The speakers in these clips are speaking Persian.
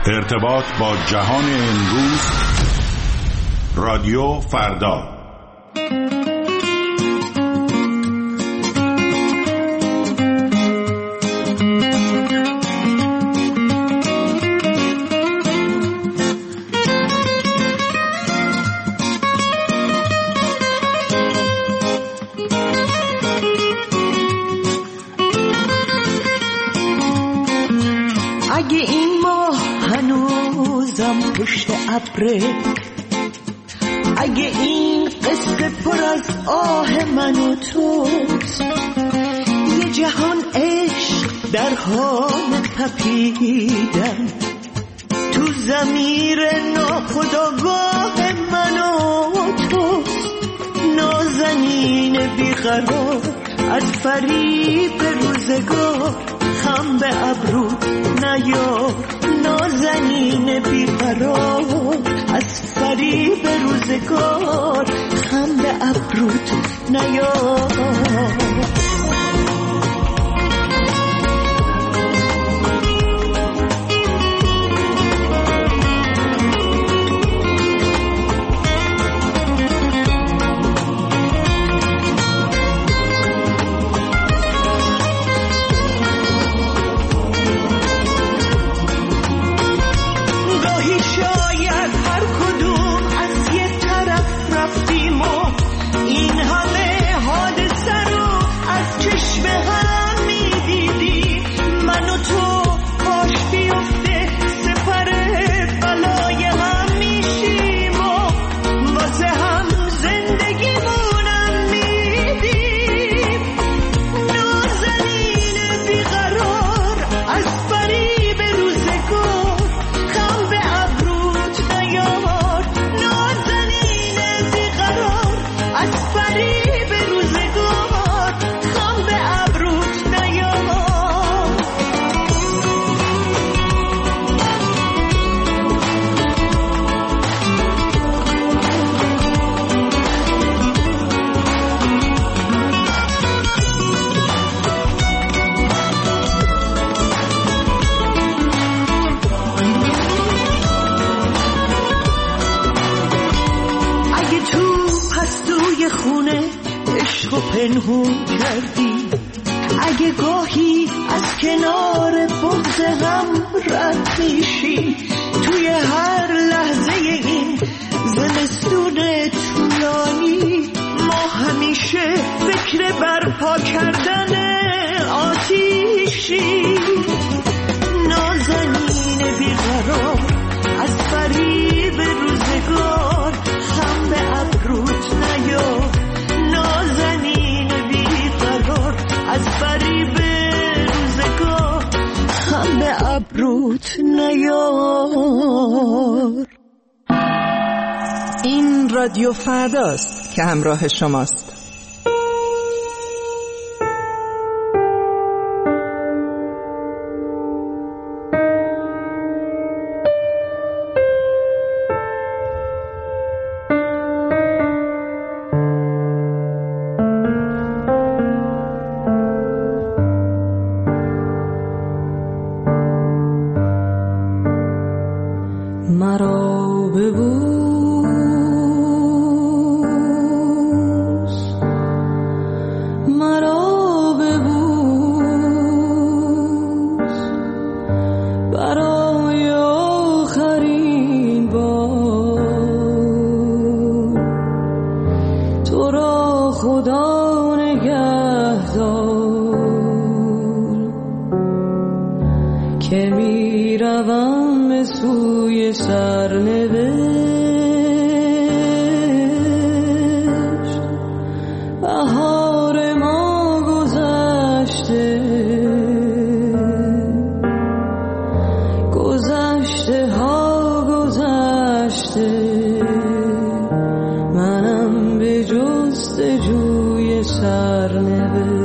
ارتباط با جهان امروز. رادیو فردا. اگه این ماه هنوزم پشت ابره، اگه این قصه پر از آه من و توست، یه جهان عشق در حال تپیدن تو ضمیر ناخودآگاه من و توست. نازنین بیقرار از فریب روزگار، خم به ابرو نیار. نازنین بیقرار از فریب روزگار، خم به ابروت نیار. پنهون کردی، اگه گاهی از کنار بغض هم رد میشی، توی هر لحظه این زمستون طولانی ما همیشه فکر برپا کردن آتیشی. نازنین بیقرار از فریب روزگار، خم به ابروت نیار. نازنین بیقرار از فریب روزگار، خم به ابروت نیار. این رادیو فرداست که همراه شماست. مرا ببوس، مرا ببوس، برای آخرین بار. تو را خدا نگهدار که می روم به سوی سرنوشت. بهار ما گذشته، گذشته ها گذشته، منم به جستجوی سرنوشت.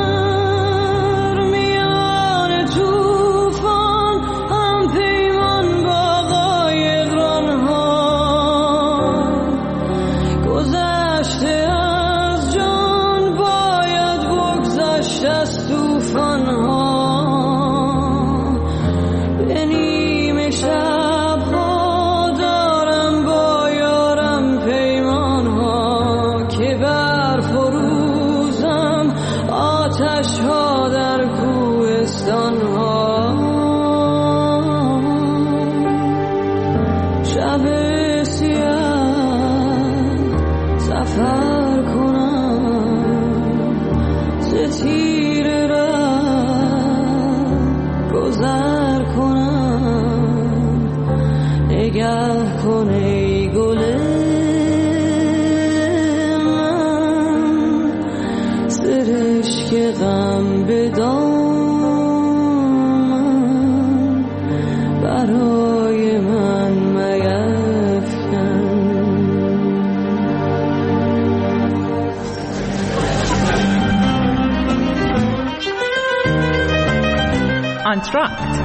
میان طوفان هم پیمان سر کنم نگه کن ای گل من سرشک غم به دامن برای من میفکن. آنتراکت.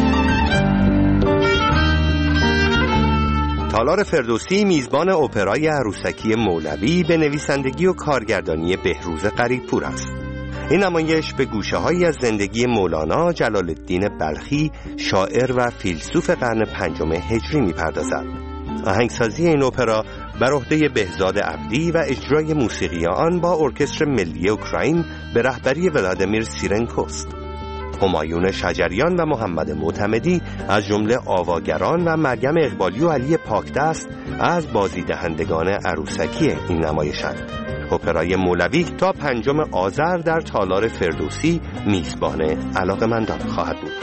تالار فردوسی میزبان اپرای عروسکی مولوی به نویسندگی و کارگردانی بهروز قریب‌پور است. این نمایش به گوشه‌هایی از زندگی مولانا جلال الدین بلخی، شاعر و فیلسوف قرن 5 هجری می‌پردازد. آهنگسازی این اپرا بر عهده بهزاد عبدی و اجرای موسیقی آن با ارکستر ملی اوکراین به رهبری ولادیمیر سیرنکوست. همایون شجریان و محمد معتمدی از جمله آواگران و مریم اقبالی و علی پاکدست از بازیدهندگان عروسکی این نمایشند. اپرای مولوی تا 5 آذر در تالار فردوسی میزبان علاقه‌مندان خواهد بود.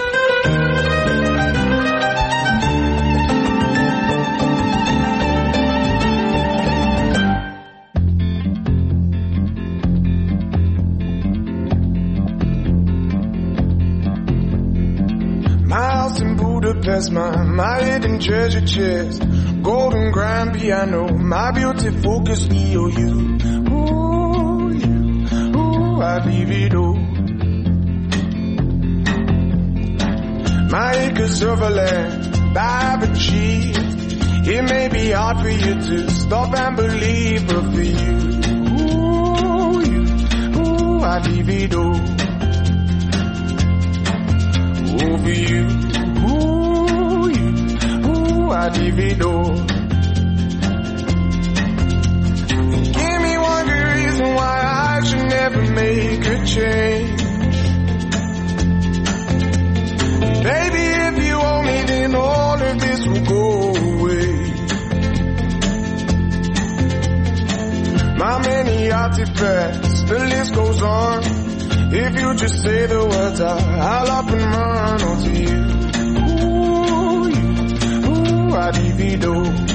Budapest, my hidden treasure chest, golden grand piano, my beauty focus EOU. Ooh, you, ooh, I leave it all. My acres of land I've achieved. It may be hard for you to stop and believe, but for you, ooh, I leave it all. Ooh, for you. I divido. Give me one good reason why I should never make a change. Baby, if you owe me, then all of this will go away. My many artifacts, the list goes on. If you just say the words, I'll up and run onto you. I divido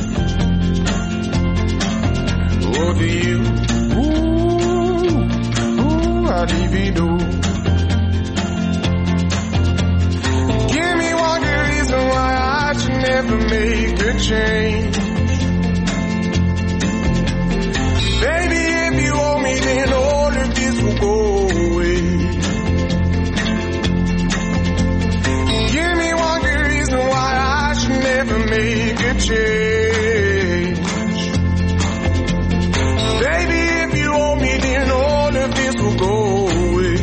over you. Ooh, I divido. Give me one good reason why I should never make a change. Baby, if you owe me, then all of this will go away. Give me one good reason why I should never make a change. Baby, if you owe me, then all of this will go away.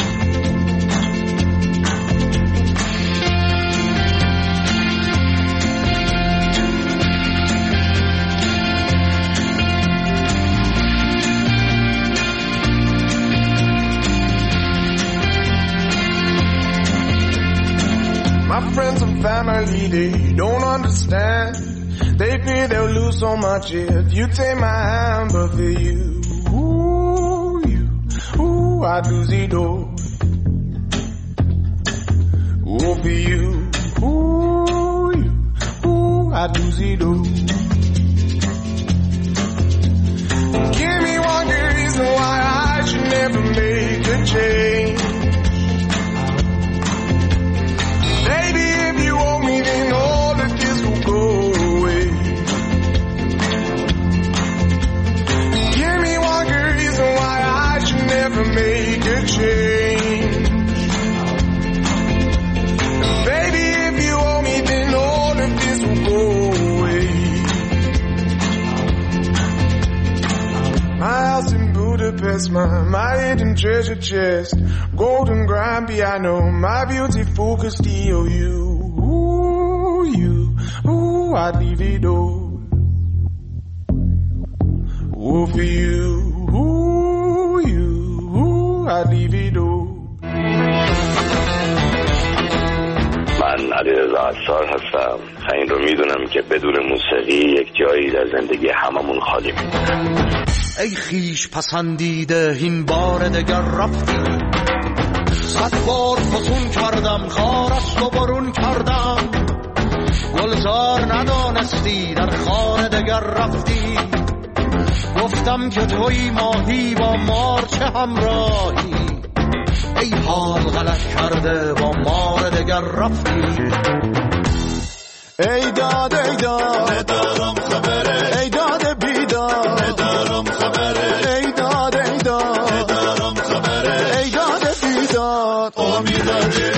My friends and family, they don't understand. They fear they'll lose so much if you take my hand, but for you, ooh, I lose it all. Ooh, for you, ooh, I lose it all. Give me one good reason why I should never make a change. Baby, if you owe me, then all of this will go away. Give me one good reason why I should never make a change. Baby, if you owe me, then all of this will go away. My house in Budapest, my hidden treasure chest, golden grand piano, my beauty focus EOU. Ooh, I'd leave it all. Ooh, for you, I'd leave it all. من علیرضا عصار هستم. این رو میدونم که بدون موسیقی یک جایی در زندگی هممون خالی میمونه. ای خیش پسندیده این بار دگر رفتی، 100 بار فسون کردم خار است و برون هستی در خانه دگر رفتی. گفتم که توی ماهی با مار چه همراهی، ای حال غلط کرده با مار دگر رفتی. ای داد ای داد ندارم خبره، ای داد بیداد ندارم خبره، ای داد ای داد ندارم خبره، ای داد بیداد امیداده.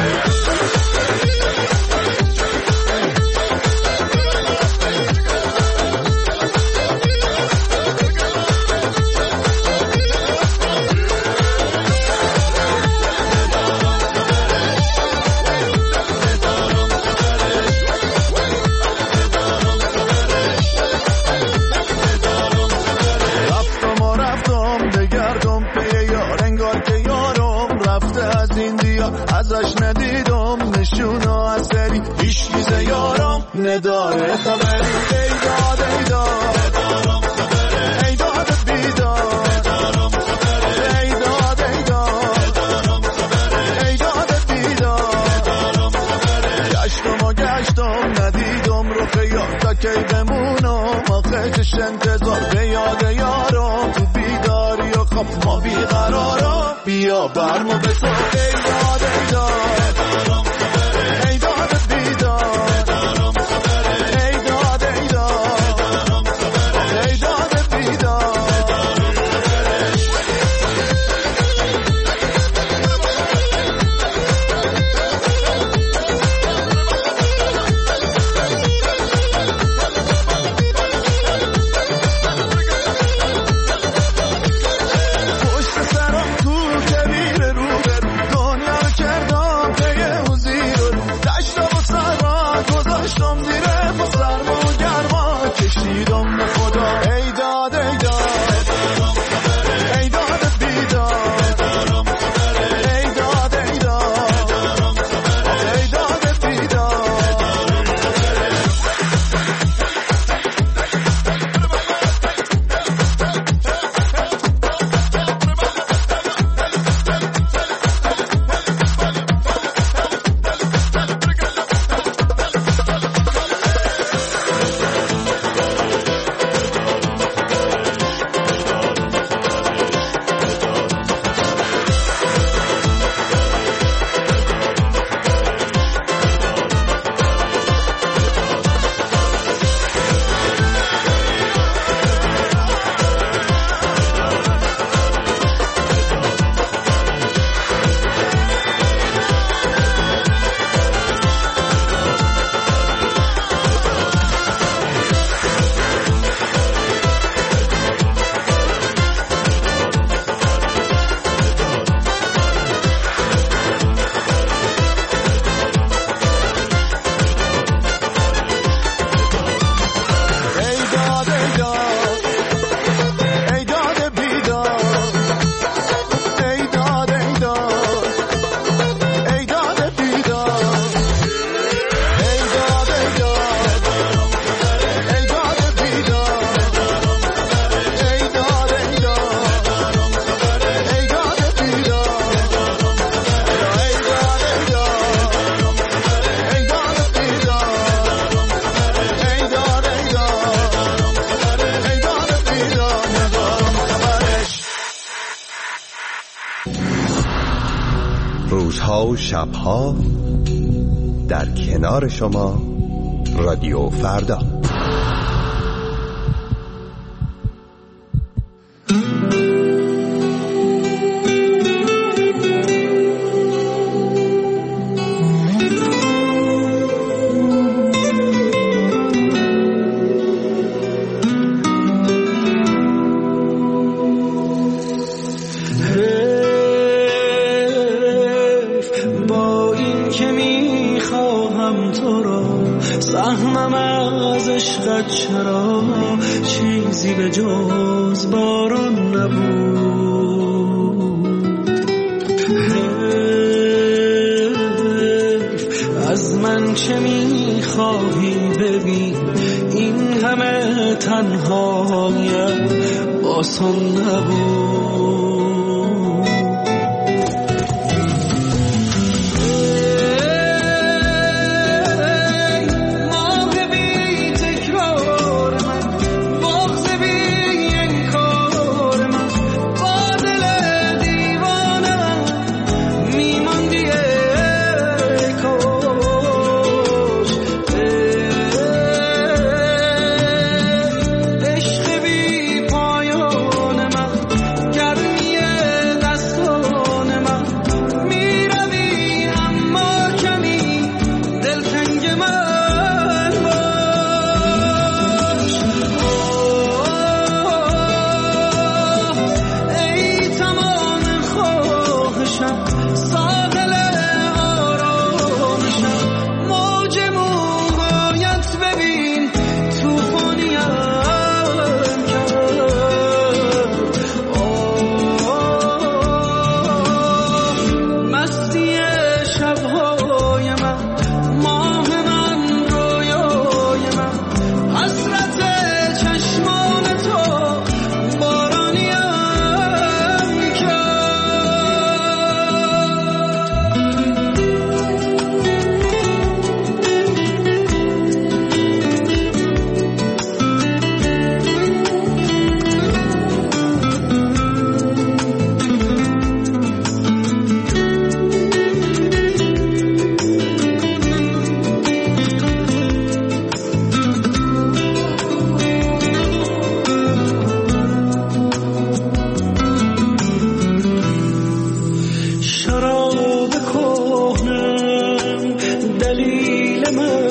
ازش ندیدم نشونو اثری، هیچ چیز یارم نداره خبری. ای داد ای داد ندارم خبره، ای داد بیداد ندارم خبره، ای داد ای داد ندارم خبره، ای داد بیداد ندارم خبره. گشتم ندیدم رو خیال تا کی بمونم، آخه چش انتظار به یاد یارم، تو بیداری و خواب ما بیقرارم، بیا برمو بسا. ای داد ای داد ندارم خبره، ای داد بیداد ندارم خبره، ای داد ای داد ندارم خبره، ای داد بیداد ندارم خبره. پشت سرم تو کبیر رو برو، دنیا رو کردم پیه و زیر رو، دشتا و سرما گذاشتم دیره، با سرما و گرما کشیدم به خدا. ای داد ای داد ندارم خبره، ای داد بیداد ندارم خبره، ای داد ای داد ندارم خبره، ای داد بیداد ندارم خبره. روزها و شبها در کنار شما رادیو فردا. چرا چیزی به جز باران نبود، از من چه میخواهی ببین این همه تنهایت آسان نبود. ماه بی تکرار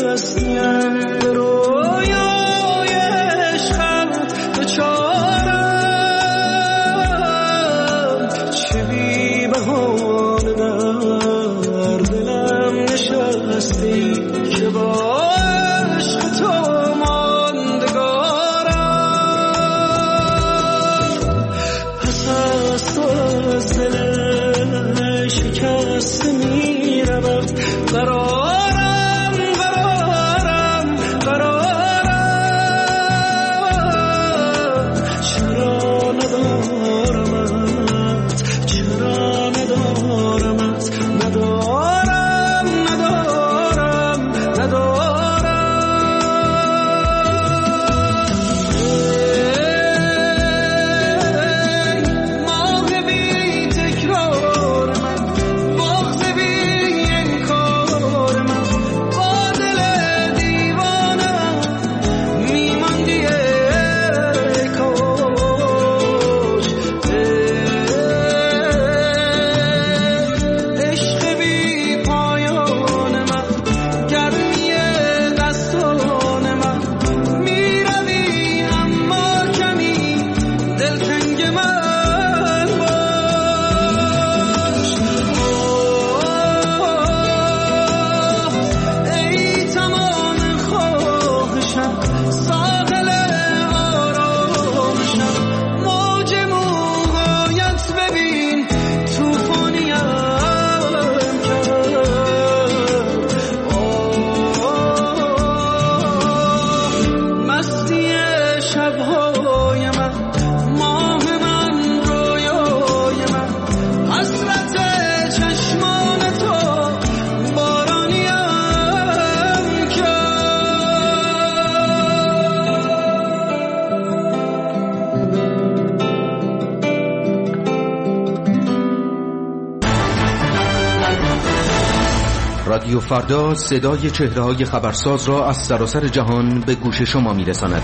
هستیم به رویای عشقم دوچارم چه بی بهانه در دلم نشستی که با عشق تو ماندگارم پس از تو از دل شکسته می روم قرارم چرا ندارمت رادیو فردا صدای چهره‌های خبرساز را از سراسر جهان به گوش شما می‌رساند.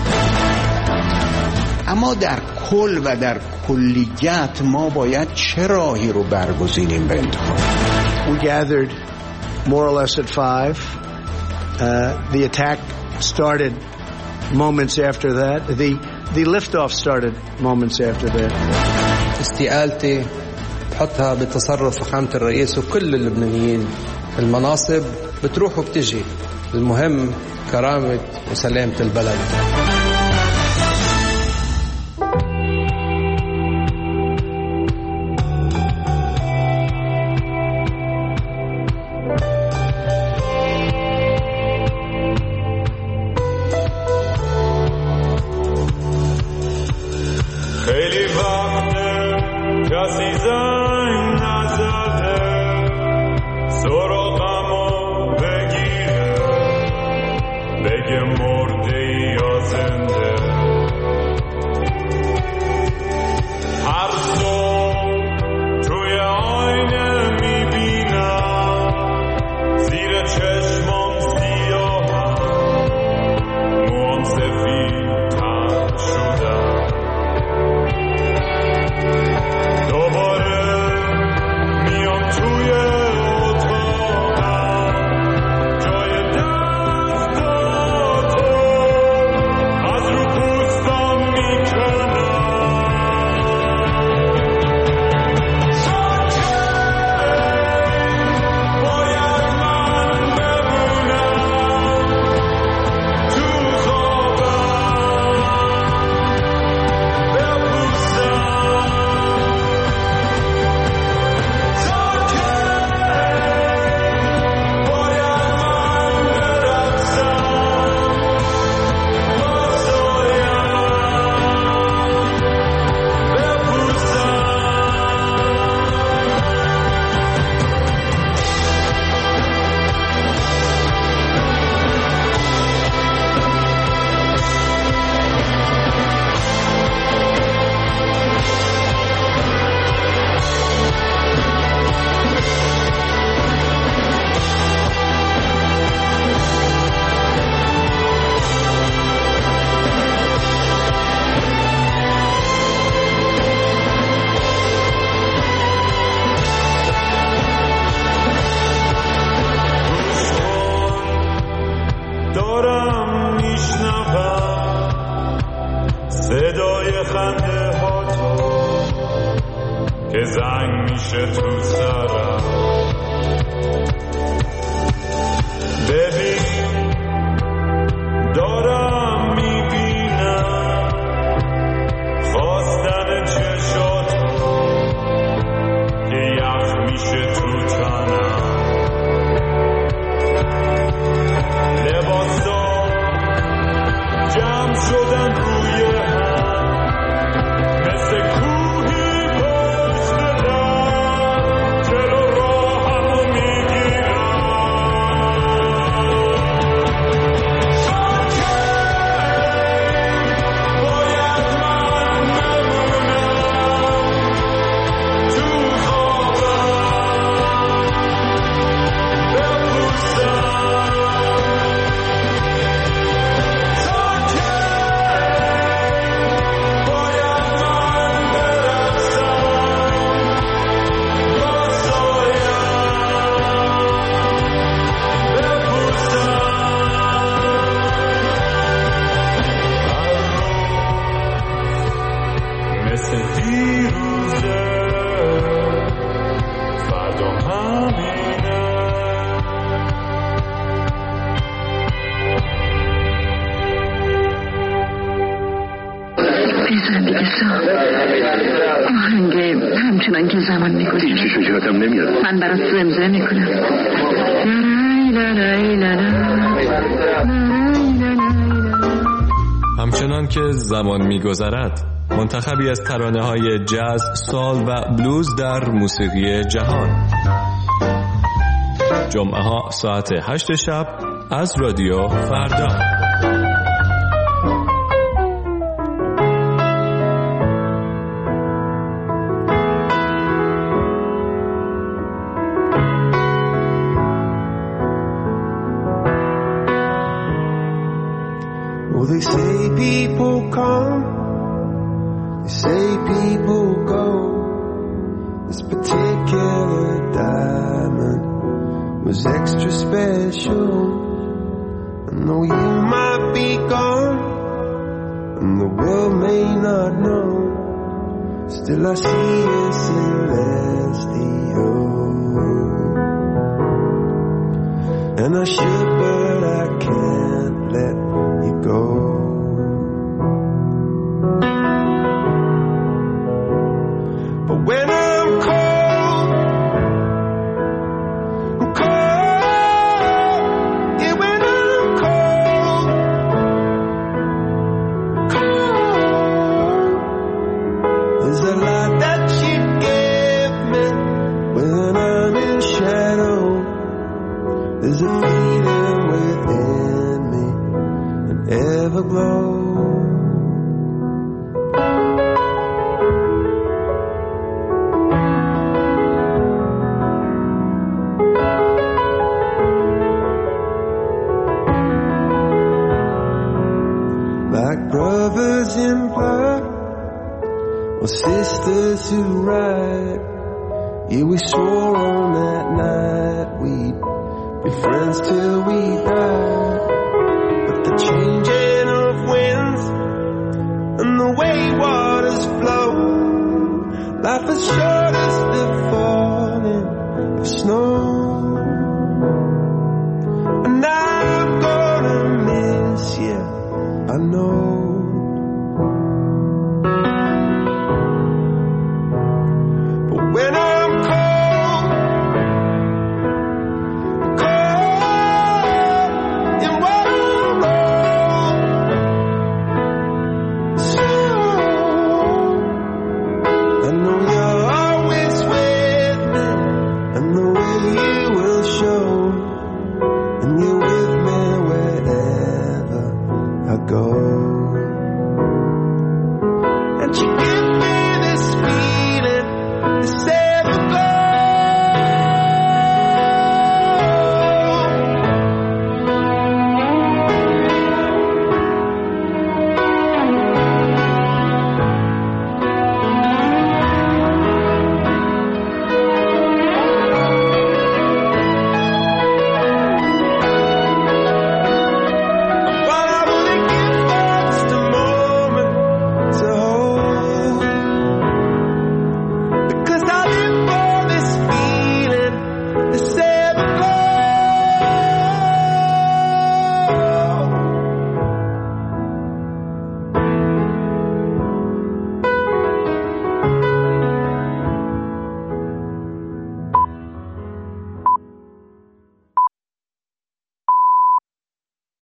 اما در کل و در کلیت ما باید چه راهی رو برگزینیم به انتخاب. We gathered more or less at 5. The attack started moments after that. The liftoff started moments after that. استقالتي بحطها بتصرف فخامة الرئيس وكل اللبنانيين. المناصب بتروح وبتجي، المهم كرامة وسلامة البلد. از رو دارم میشنوم صدای خنده ها تو که زنگ میشه تو سرم. ببین دارم میبینم خواستن چشاتو که یخ میشه تو تنم. لباسا جمع شدن روی هم مثل کوهی پشت در جلو راهمو میگیرم. باید من نمونم تو خوابم بپوسم همچنان که زمان میگذره هیچی شجاعتم نمیاد. من برات زمزمه میکنم. همچنان که زمان میگذرد، منتخبی از ترانه‌های جاز، سول و بلوز در موسیقی جهان. جمعه ها ساعت 8 شب از رادیو فردا. They say people come, they say people go. This particular diamond was extra special. And though you might be gone, and the world may not know, still I see it celestial. And I should, but I can't let you go. But when I'm cold, I'm cold. Yeah, when I'm cold, cold. There's a lot that you give me when I'm in shadow. There's a feeling within me, an everglow. Like brothers in blood, or sisters who ride. Yeah, we swore on that night we'd be friends till we die.